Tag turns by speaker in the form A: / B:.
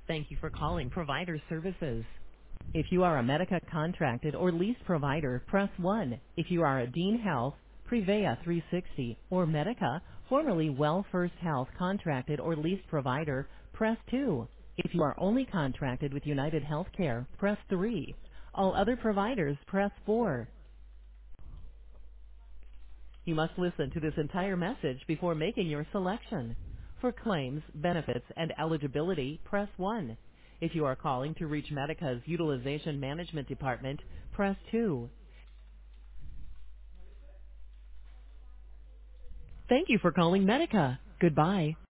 A: Thank you for calling Provider Services. If you are a Medica contracted or leased provider, press 1. If you are a Dean Health, Prevea 360, or Medica, formerly Well First Health contracted or leased provider, press 2. If you are only contracted with United Healthcare, press 3. All other providers, press 4. You must listen to this entire message before making your selection. For claims, benefits, and eligibility, press 1. If you are calling to reach Medica's Utilization Management Department, press 2. Thank you for calling Medica. Goodbye.